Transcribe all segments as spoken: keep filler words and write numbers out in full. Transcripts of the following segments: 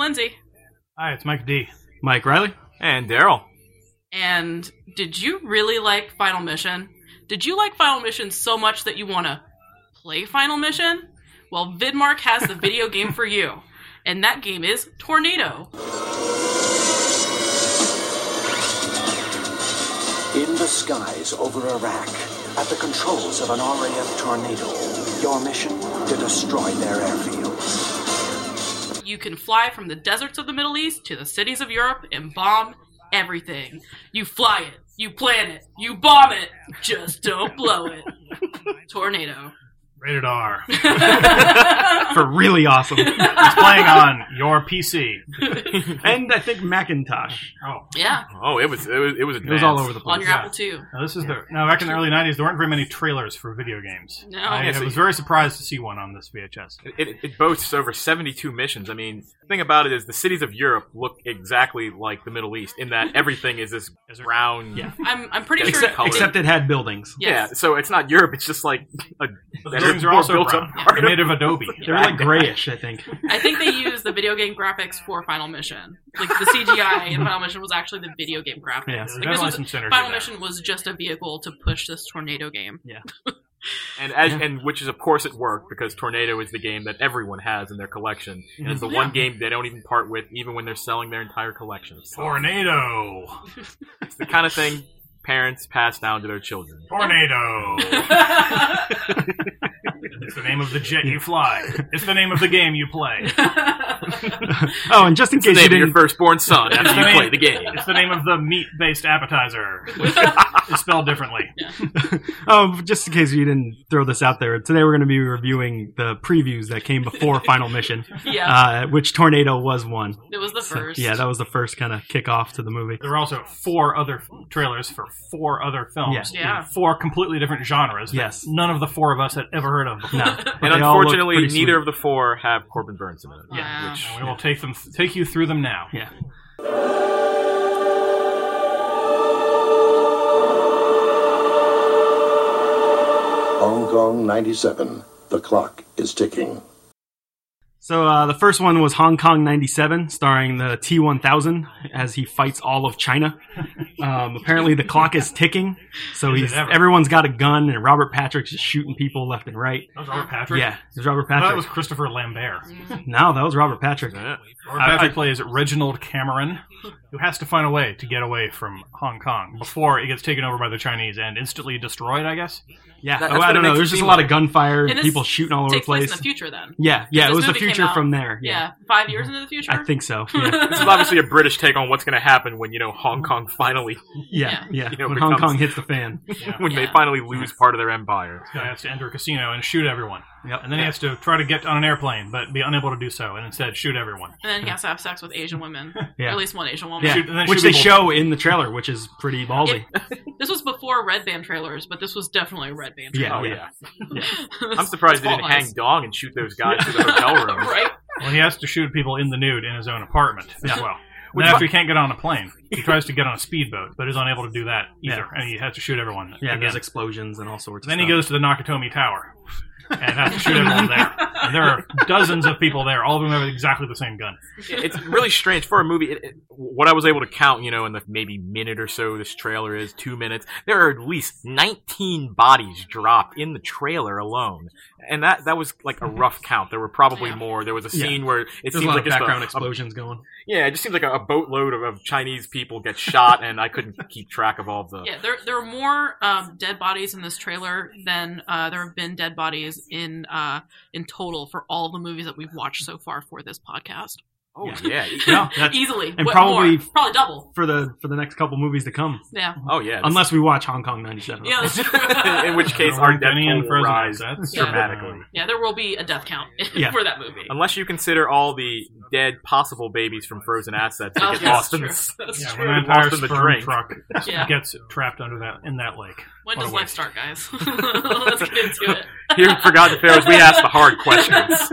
Lindsay. Hi, it's Mike D. Mike Riley. And Daryl. And did you really like Final Mission? Did you like Final Mission so much that you want to play Final Mission? Well, Vidmark has the video game for you. And that game is Tornado. In the skies over Iraq, at the controls of an R A F Tornado, your mission to destroy their airfields. You can fly from the deserts of the Middle East to the cities of Europe and bomb everything. You fly it, you plan it, you bomb it, just don't blow it. Tornado. Rated R. For really awesome. It's playing on your P C. And I think Macintosh. Oh. Yeah. Oh, it was it was it was, it was all over the place. On your Yeah. Apple two. Now, this is the now back in the early nineties. There weren't very many trailers for video games. No. I, Yeah, I so was you- very surprised to see one on this V H S. It, it, it boasts over seventy-two missions. I mean, the thing about it is the cities of Europe look exactly like the Middle East in that everything is this round. Yeah. I'm I'm pretty Yeah, sure except- it- Except it had buildings. Yeah, so it's not Europe. It's just like a, The that buildings are are also built brown. up They're part of- made of Adobe. They were like grayish, I think. I think they used the video game graphics for Final Mission. Like the C G I in Final Mission was actually the video game graphics. Yeah. There's Like, this definitely was, some synergy Final there. Mission was just a vehicle to push this Tornado game. Yeah. And as Yeah. and which is of course it worked because Tornado is the game that everyone has in their collection, and it's the Yeah. one game they don't even part with, even when they're selling their entire collection. So Tornado. it's the kind of thing parents pass down to their children. Tornado. It's the name of the jet you fly. It's the name of the game you play. Oh, and just in It's the case name you of your didn't... firstborn son after you name- play the game. It's the name of the meat-based appetizer, which is spelled differently. Oh, just in case you didn't throw this out there, today we're going to be reviewing the previews that came before Final Mission, Yeah. uh, which Tornado was one. It was the So, first. yeah, that was the first kind of kickoff to the movie. There were also four other trailers for four other films. Yeah. Yeah. Four completely different genres. that Yes. None of the four of us had ever heard of before. No, And unfortunately, neither of the four have Corbin Burns in it. Yeah. Which, And we will take them, take you through them now. Yeah. Hong Kong ninety-seven. The clock is ticking. So uh, the first one was Hong Kong ninety-seven, starring the T one thousand as he fights all of China. Um, apparently the clock is ticking, so Is it he's ever? everyone's got a gun, and Robert Patrick's just shooting people left and right. That was Robert Patrick? Yeah, it was Robert I thought Patrick. that was Christopher Lambert. No, that was Robert Patrick. yeah. Robert I- Patrick I- plays Reginald Cameron, who has to find a way to get away from Hong Kong before it gets taken over by the Chinese and instantly destroyed, I guess. Yeah, That- oh, that's I what don't it know. makes There's it just a seem lot like. of gunfire, And this people shooting all over the Takes place place. in the future then. Yeah, yeah, This it was the movie came future out- from there. Yeah, Yeah. Five years into the future? I think so. Yeah, This is obviously a British take on what's going to happen when, you know, Hong Kong finally, yeah, yeah. You know, when Hong becomes- Kong hits the fan. when they Yeah. finally lose part of their empire. He has to enter a casino and shoot everyone. Yep. And then he has to try to get on an airplane, but be unable to do so, and instead shoot everyone. And then he has to have sex with Asian women. Yeah. Or at least one Asian woman. Yeah, Shoot- and then which shoot they people- show in the trailer, which is pretty ballsy. This was before Red Band trailers, but this was definitely a Red Band Yeah, trailer. Oh, yeah. yeah. I'm surprised they Fault didn't lines. hang dong and shoot those guys to the hotel room. Right? Well, he has to shoot people in the nude in his own apartment as Yeah. well. And then after he can't get on a plane, he tries to get on a speedboat, but is unable to do that either, Yeah. and he has to shoot everyone. Yeah, again. there's explosions and all sorts of Then stuff. he goes to the Nakatomi Tower and has to shoot everyone there. And there are dozens of people there, all of them have exactly the same gun. It's really strange for a movie. It, it, what I was able to count, you know, in the maybe minute or so this trailer is, two minutes, there are at least nineteen bodies dropped in the trailer alone. And that that was like a rough count. There were probably Yeah. more. There was a Yeah. scene where it There's a seems lot like of just background a, a, explosions going. yeah, it just seems like a, a boatload of, of Chinese people get shot, and I couldn't keep track of all the. Yeah, there there are more um, dead bodies in this trailer than uh, there have been dead bodies in uh, in total for all the movies that we've watched so far for this podcast. Oh Yeah. yeah. No, that's Easily. and What probably- more? Probably double. for the for the next couple movies to come, Yeah. Oh yeah. unless we watch Hong Kong ninety-seven. Yeah, that's true. in which case There our weren't any in Deadpool Frozen rise assets. Yeah. dramatically. Yeah, there will be a death count Yeah. for that movie. Unless you consider all the dead possible babies from Frozen assets that Oh, get yeah, lost in that's the true. That's Yeah, true. when an entire Lost in the sperm drink. truck Yeah. gets trapped under that in that lake. When What does a life waste. start, guys? Let's get into it. Here in Forgotten Pharaohs, we ask the hard questions.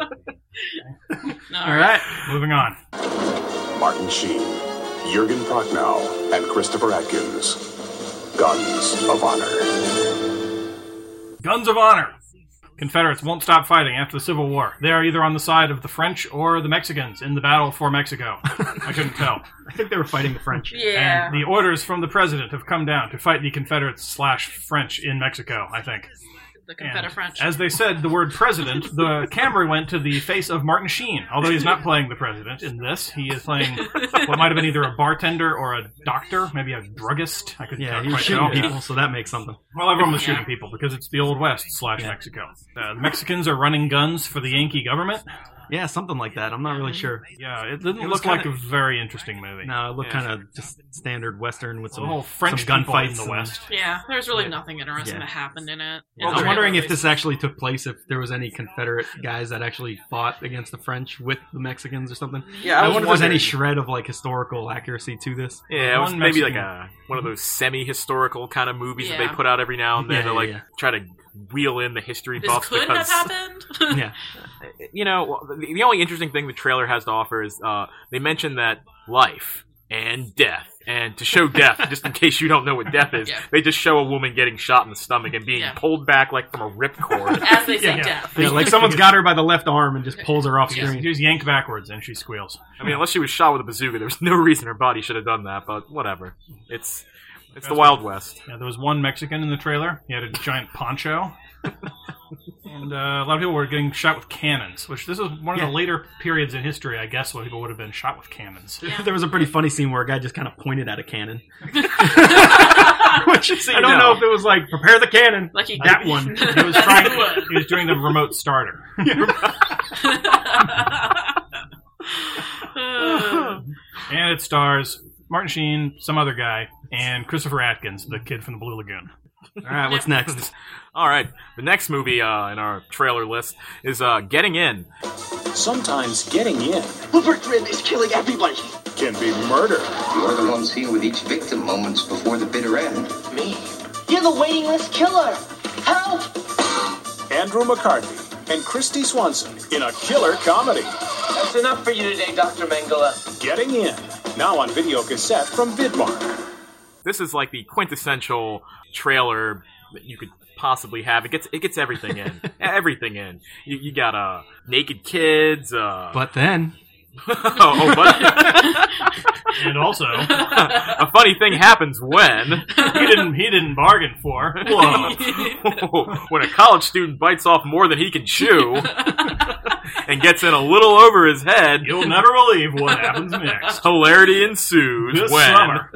No, All right. Moving on. Martin Sheen, Jurgen Prochnow, and Christopher Atkins. Guns of Honor. Guns of Honor. Confederates won't stop fighting after the Civil War. They are either on the side of the French or the Mexicans in the battle for Mexico. I couldn't tell. I think they were fighting the French. Yeah. And the orders from the president have come down to fight the Confederates slash French in Mexico, I think. The Confederate And French. as they said the word president, the camera went to the face of Martin Sheen. Although he's not playing the president in this, he is playing what might have been either a bartender or a doctor, maybe a druggist. I couldn't Yeah, he quite was shooting tell. people, so that makes something. Well, everyone was shooting people because it's the Old West slash Mexico. Uh, the Mexicans are running guns for the Yankee government. Yeah, something like that. I'm not really sure. Yeah, it didn't It was look like kinda- a very interesting movie. No, it looked Yeah. kind of just standard Western with The some, whole French some people in gunfights the and- West. Yeah, there's really nothing interesting Yeah. that happened in it. Well, It's I'm wondering really- if this actually took place, if there was any Confederate guys that actually fought against the French with the Mexicans or something. Yeah, I, I was wonder if there's any wondering- shred of like historical accuracy to this. Yeah, it was One maybe Mexican- like a one of those semi-historical kind of movies that Yeah. they put out every now and then Yeah, to yeah, like yeah. try to wheel in the history This buffs could because have happened. Yeah, you know well, the, the only interesting thing the trailer has to offer is uh, they mentioned that life and death, and to show death, just in case you don't know what death is, Yeah. they just show a woman getting shot in the stomach and being Yeah. pulled back like from a ripcord. As they say, Yeah. death. yeah, like someone's got her by the left arm and just pulls her off She's, screen. she's yanked backwards and she squeals. I mean, unless she was shot with a bazooka, there's no reason her body should have done that. But whatever, it's it's the Wild West. Yeah, there was one Mexican in the trailer. He had a giant poncho. And uh, a lot of people were getting shot with cannons, which this is one of Yeah. the later periods in history, I guess, when people would have been shot with cannons. Yeah. There was a pretty funny scene where a guy just kind of pointed at a cannon. Which I don't now. know if it was like prepare the cannon. Like he that one. He was trying. He was doing the remote starter. Uh, And it stars Martin Sheen, some other guy, and Christopher Atkins, the kid from the Blue Lagoon. All right, what's next? All right, the next movie uh, in our trailer list is uh, Getting In. Sometimes getting in Rupert Grint is killing everybody. can be murder. You're the one seen with each victim moments before the bitter end. Me? You're the waiting list killer. Help! Andrew McCarthy and Christy Swanson in a killer comedy. That's enough for you today, Doctor Mengele. Getting In, now on video cassette from Vidmark. This is like the quintessential trailer that you could possibly have. It gets it gets everything in, everything in. You, you got uh naked kids. Uh, But then, oh, oh, but And also, a funny thing happens when he didn't he didn't bargain for. Whoa. when a college student bites off more than he can chew and gets in a little over his head. You'll never believe what happens next. Hilarity ensues This when summer.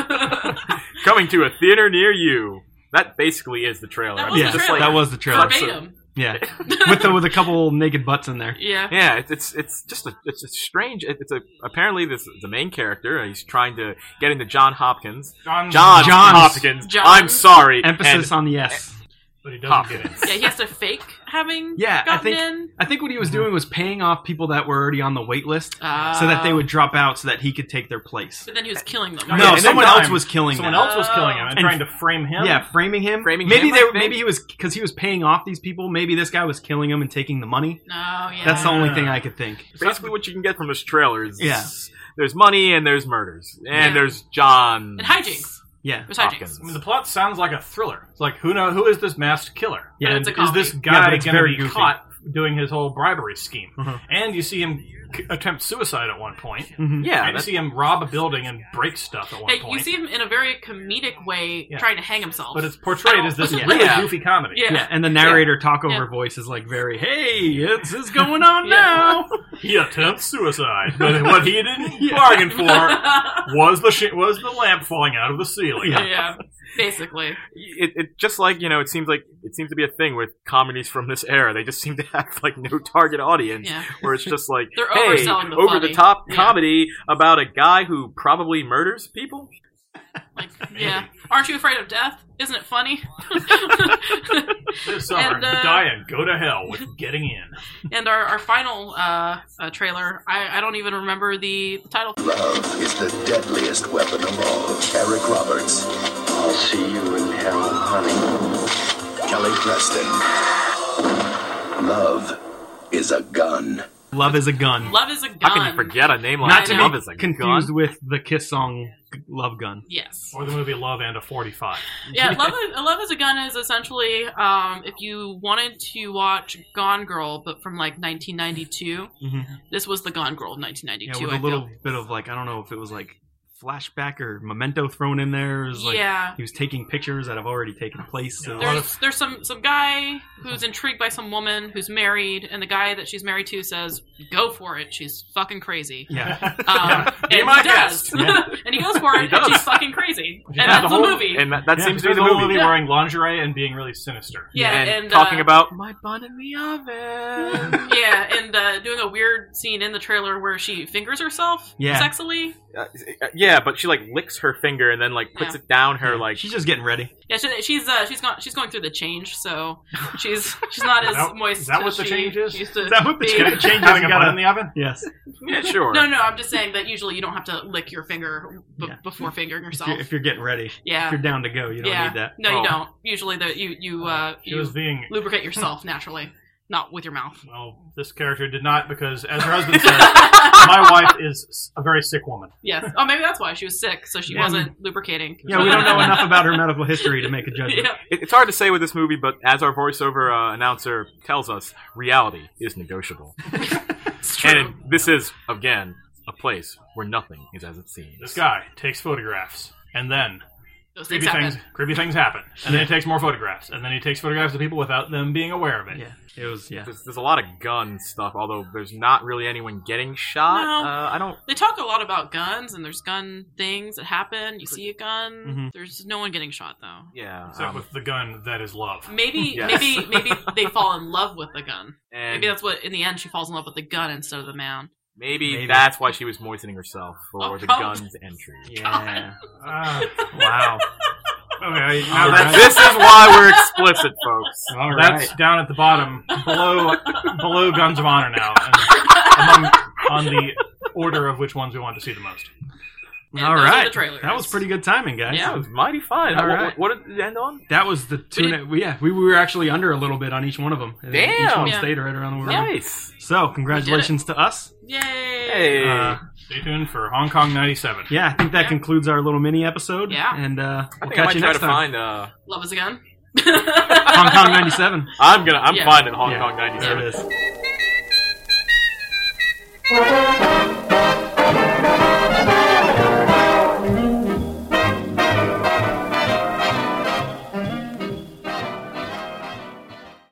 coming to a theater near you. That basically is the trailer. That I was mean, the yeah, trailer. that was the trailer. Verbatim. Yeah, with the, with a couple naked butts in there. Yeah. Yeah, it's it's, it's just a it's a strange. it- It's a apparently this the main character. He's trying to get into John Hopkins. John, John Johns. Hopkins. John. I'm sorry. Emphasis and on the S. but he doesn't get Hopkins. it. Yeah, he has to fake having Yeah, I gotten think in. I think what he was doing was paying off people that were already on the wait list, Ah. so that they would drop out, so that he could take their place. But then he was killing them. No, Yeah, and someone then else time, was killing Someone them. else was killing him and, And- trying to frame him. Yeah, framing him. Framing maybe him, they I think? maybe he was because he was paying off these people. Maybe this guy was killing them and taking the money. No, yeah. That's the only thing I could think. Basically, what you can get from this trailer is Yeah. there's money and there's murders and Yeah. there's John And hijinks. Yeah, There's Hopkins. hijinks. I mean, the plot sounds like a thriller. It's like, who know who is this masked killer? Yeah, and it's a is comedy. this Yeah, guy but it's going to very be goofy. caught doing his whole bribery scheme? Uh-huh. And you see him c- attempt suicide at one point. Mhm. Yeah, and you that's, see him rob a building and break stuff at one Hey, point. you see him in a very comedic way Yeah. trying to hang himself. but it's portrayed as this Yeah. really Yeah. goofy comedy. Yeah. Yeah, and the narrator talk over Yeah. voice is like very, hey, this is going on Yeah. now. He attempts suicide, but what he didn't bargain for was the sh- was the lamp falling out of the ceiling. Yeah. yeah, basically. it, it just like you know it seems like it seems to be a thing with comedies from this era. They just seem to have like no target audience, Yeah. where it's just like They're hey, overselling the over funny. the top Yeah. comedy about a guy who probably murders people. Like, yeah. Aren't you afraid of death? Isn't it funny? This summer, And, uh, die and go to hell with Getting In. And our, our final uh, uh, trailer, I, I don't even remember the title. Love is the deadliest weapon of all. Eric Roberts, I'll see you in hell, honey. Kelly Preston. Love is a gun. Love is a Gun. Love is a gun. How can you forget a name like Not to I be know. Love is a confused Gun? with the Kiss song Love Gun. Yes. Or the movie Love and a forty-five. Yeah, Love is, Love is a Gun is essentially um, if you wanted to watch Gone Girl, but from like nineteen ninety-two, Mm-hmm. this was the Gone Girl of nineteen Yeah, ninety-two. with I a little feel. bit of like, I don't know if it was like flashback or memento thrown in there. It was like Yeah. he was taking pictures that have already taken place. So. Yeah, There's there's some some guy who's intrigued by some woman who's married, and the guy that she's married to says, "Go for it. She's fucking crazy." Yeah. Um, Be and my he does, guest. Yeah. and he goes for it, He and does. she's fucking crazy, and Yeah, that's the the, whole- movie. And that, that Yeah, seems to be There's the a whole movie. movie Yeah. wearing lingerie and being really sinister. yeah, and, and, talking uh, about my bun in the oven. yeah, and uh, doing a weird scene in the trailer where she fingers herself Yeah. sexily. Uh, yeah, but she like licks her finger and then like puts Yeah. it down her like. She's just getting ready. Yeah, she, she's uh, she's gone she's going through the change, so she's she's not as Is that- moist. is that what as the she change is? used to Is that what the be. change- change Having a got bun a- in the oven? Yes. Yeah, sure. No, no, I'm just saying that usually you don't have to lick your finger b- Yeah. before fingering If yourself. you're, if you're getting ready. Yeah. If you're down to go, you don't yeah, need that. no, Oh. you don't. Usually, the you you uh, She you was being... lubricate yourself naturally, not with your mouth. Well, this character did not, because as her husband said, my wife is a very sick woman. Yes. Oh, maybe that's why she was sick, so she Yeah. wasn't lubricating. Yeah, we don't know enough about her medical history to make a judgment. Yeah. It- It's hard to say with this movie, but as our voiceover uh, announcer tells us, reality is negotiable. It's true. And this is, again, a place where nothing is as it seems. This guy takes photographs, and then Those things creepy happen. things, creepy things happen. And then he takes more photographs, and then he takes photographs of people without them being aware of it. Yeah. It was, yeah. There's, there's a lot of gun stuff, although there's not really anyone getting shot. No. Uh, I don't. They talk a lot about guns, and there's gun things that happen. You see a gun. Mhm. There's no one getting shot though. Yeah. Except um, with the gun that is love. Maybe, Yes. maybe, maybe they fall in love with the gun. and Maybe that's what. In the end, she falls in love with the gun instead of the man. maybe, Maybe. that's why she was moistening herself for Oh, the probably. gun's entry. Yeah. Ah, Wow. okay, now All that's, right. This is why we're explicit, folks. All that's right. down at the bottom, below below Guns of Honor now, and among, on the order of which ones we want to see the most. And All those are right. the trailers. That was pretty good timing, guys. Yeah. That was mighty fun. All What- right. what, what did it end on? That was the two. We and a- we- yeah, we were actually under a little bit on each one of them. Damn. Each one Yeah. stayed right around the world. Nice. So, congratulations to us. Yay! Hey. Uh, Stay tuned for Hong Kong ninety-seven. yeah, I think that Yeah. concludes our little mini episode. Yeah. And uh, I we'll think I catch might you try next to time. find. Uh, Love is a gun. Hong Kong ninety-seven. I'm gonna. I'm Yeah. finding Hong Yeah. Kong There ninety-seven. it is.